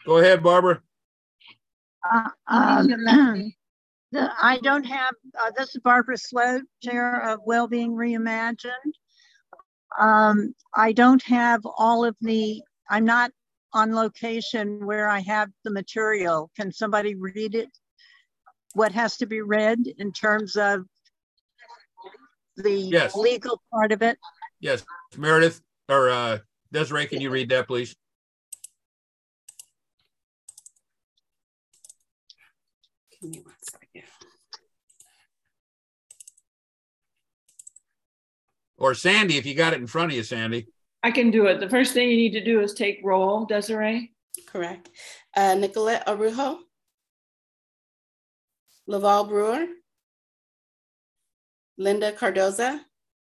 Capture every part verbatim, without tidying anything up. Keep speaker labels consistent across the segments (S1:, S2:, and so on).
S1: Go ahead, Barbara.
S2: Uh, um, I don't have, uh, this is Barbara Sloat, Chair of Wellbeing Reimagined. Um, I don't have all of the, I'm not on location where I have the material. Can somebody read it? What has to be read in terms of the
S1: yes.
S2: legal part of it?
S1: Yes, Meredith or uh, Desiree, can you read that, please?
S3: Give me one second.
S1: Or Sandy, if you got it in front of you, Sandy.
S4: I can do it. The first thing you need to do is take roll, Desiree.
S3: Correct. Uh, Nicolette Arujo. Laval Brewer. Linda Cardoza.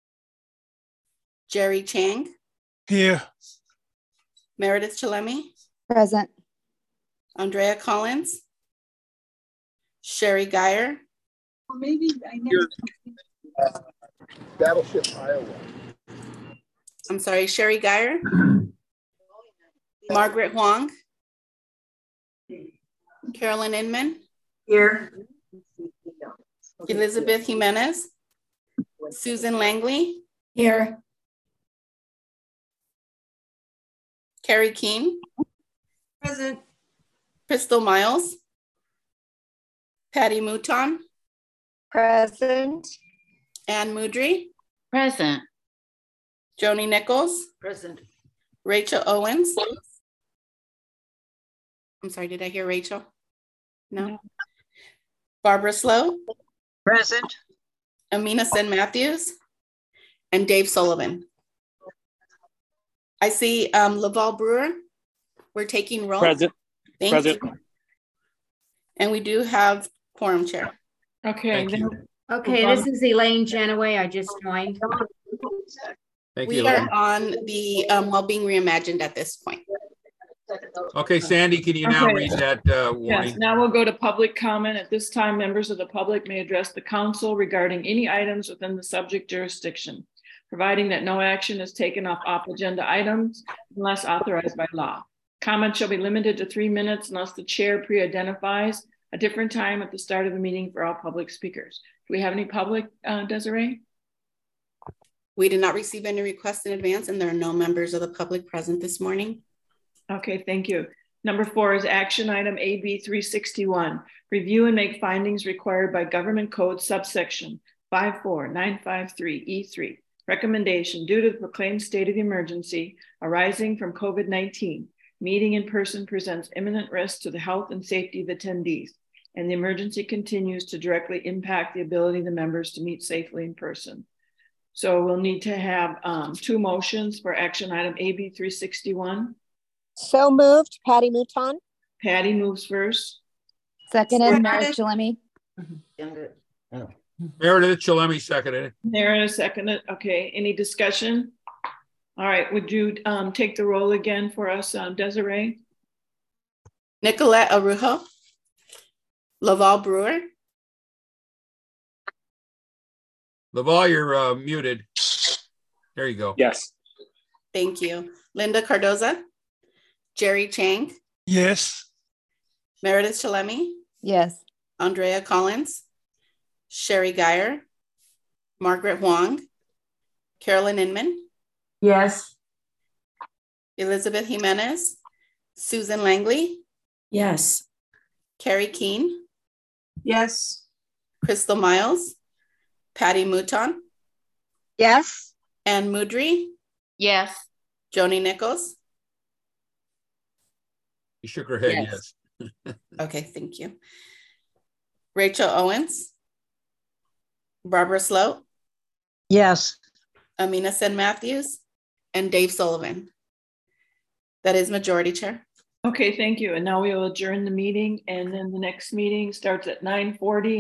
S3: Jerry Chang.
S5: Here.
S3: Meredith Chalemi.
S6: Present.
S3: Andrea Collins. Sherry Geyer.
S2: Well, maybe I never.
S7: Uh, Battleship Iowa.
S3: I'm sorry, Sherry Geyer. Margaret Huang. Carolyn Inman.
S2: Here.
S3: Elizabeth Jimenez. Susan Langley.
S6: Here.
S3: Carrie Keene.
S6: Present.
S3: Crystal Miles. Patty Mouton.
S6: Present.
S3: Ann Mudry.
S8: Present.
S3: Joni Nichols.
S8: Present.
S3: Rachel Owens. I'm sorry, did I hear Rachel? No. no. Barbara Slow.
S2: Present.
S3: Amina Sen Matthews. And Dave Sullivan. I see um, Laval Brewer. We're taking roll.
S5: Present.
S3: Thank
S5: Present.
S3: you. And we do have quorum, Chair.
S4: Okay.
S1: Then,
S8: okay, this is Elaine Genoway. I just joined.
S1: Thank
S3: we
S1: you,
S3: are on the um, Wellbeing Reimagined at this point.
S1: Okay, Sandy, can you now
S4: okay.
S1: read that uh, warning?
S4: Yes, now we'll go to public comment. At this time, members of the public may address the council regarding any items within the subject jurisdiction, providing that no action is taken off off agenda items unless authorized by law. Comment shall be limited to three minutes unless the chair pre-identifies a different time at the start of the meeting for all public speakers. Do we have any public, uh, Desiree?
S3: We did not receive any requests in advance and there are no members of the public present this morning.
S4: Okay, thank you. Number four is action item A B three sixty-one. Review and make findings required by Government Code subsection five four nine five three E three. Recommendation: due to the proclaimed state of emergency arising from COVID nineteen, meeting in person presents imminent risk to the health and safety of attendees, and the emergency continues to directly impact the ability of the members to meet safely in person. So we'll need to have um, two motions for action item A B three sixty-one.
S6: So moved, Patty Mouton.
S4: Patty moves first.
S6: Seconded, Meredith Chalemi.
S1: Meredith Chalemi seconded it.
S4: Meredith seconded. Okay, any discussion? All right, would you um, take the roll again for us, um, Desiree?
S3: Nicolette Arujo. Laval Brewer.
S1: Laval, you're uh, muted. There you go.
S5: Yes.
S3: Thank you. Linda Cardoza. Jerry Chang.
S5: Yes.
S3: Meredith Chalemi.
S6: Yes.
S3: Andrea Collins. Sherry Geyer. Margaret Huang. Carolyn Inman.
S8: Yes.
S3: Elizabeth Jimenez. Susan Langley.
S8: Yes.
S3: Carrie Keene.
S6: Yes.
S3: Crystal Miles. Patty Mouton.
S2: Yes.
S3: Ann Mudry.
S8: Yes.
S3: Joni Nichols.
S1: You shook her head, yes.
S3: yes. Okay, thank you. Rachel Owens. Barbara Sloat.
S2: Yes.
S3: Amina Sen Matthews. And Dave Sullivan. That is majority, Chair.
S4: Okay, thank you. And now we will adjourn the meeting, and then the next meeting starts at nine forty.